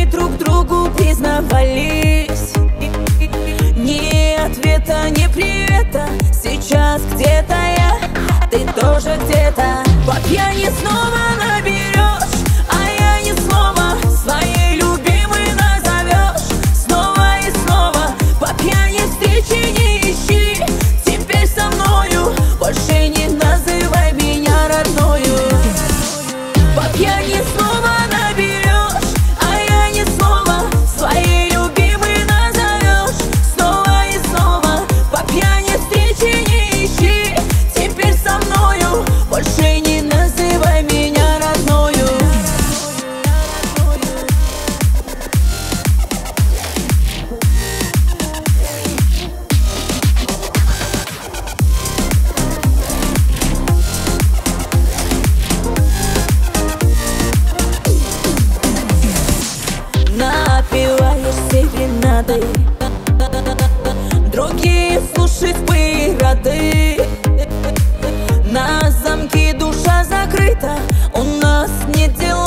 друг другу признавались. Ни ответа, ни привета. Сейчас где-то я, ты тоже где-то. По пьяни снова наберешь, а я ни слова своей любимой назовешь. Снова и снова по пьяни встречи не ищи. Теперь со мною больше не называй меня родною. По пьяни снова наберешь, а я ни слова своей любимой назовешь. Снова и снова по пьяни встречи не ищи. Теперь со мною больше не называй меня родною. Напиваешь серенады, другие слушать бы рады. На замке душа закрыта, у нас нет дела.